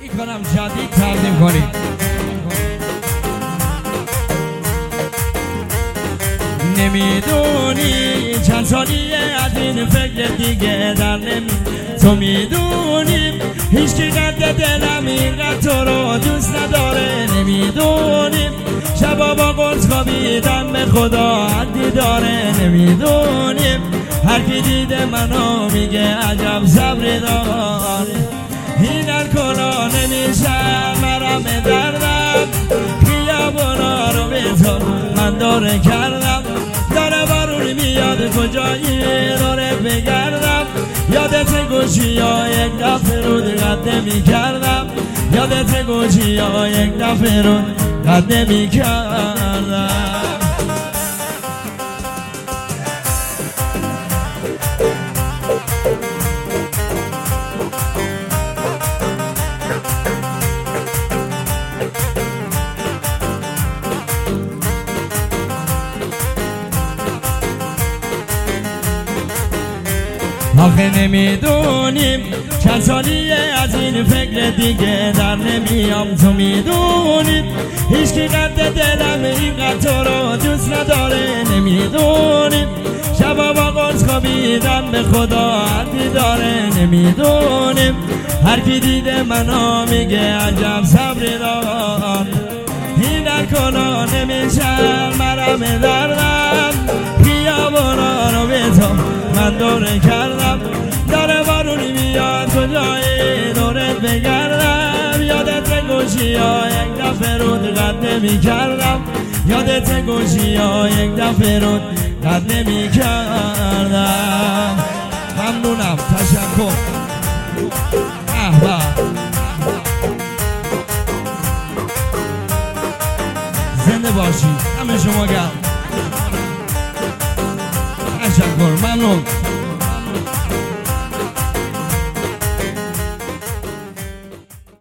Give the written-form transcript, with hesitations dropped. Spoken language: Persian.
این کنم جدید تقدیم کنیم. نمیدونی چند سالیه از این فکر دیگه در تو میدونی هیچ کی قد دلم اینقدر تو رو دوست نداره. نمیدونی شبا با قرص خوابیدم به خدا حدی داره. نمیدونی هر کی دیده منو میگه عجب صبری داره. این الکلا نمیشه مرم دردم، خیابونا رو به تو من داره کردم. داره بارون میاد کجایی داره بگردم. یادت گوشی ها یک دفعه رود قد نمی کردم. یادت گوشی ها یک دفعه رود قد نمی کردم. آخه نمیدونیم چند سالیه از این فکر دیگه در نمیام. تو میدونی هیچ کی قد دلم اینقدر تو رو دوست نداره. نمیدونیم شبا با قرص خوابیدم به خدا حدی داره. نمیدونیم هر کی دیده منو میگه عجب صبری دارم. این الکلا نمیشه مرم دردم، خیابونا رو به تو من دوره کردم. داره بارونی میاد کجایی دورت بگردم. یادت گوشی ها یک دفعه رود قد نمی کردم. یادت گوشی ها یک دفعه رود قد نمی کردم. ممنونم، تشکر. زنده باشید همه شما گرم. تشکر، ممنون.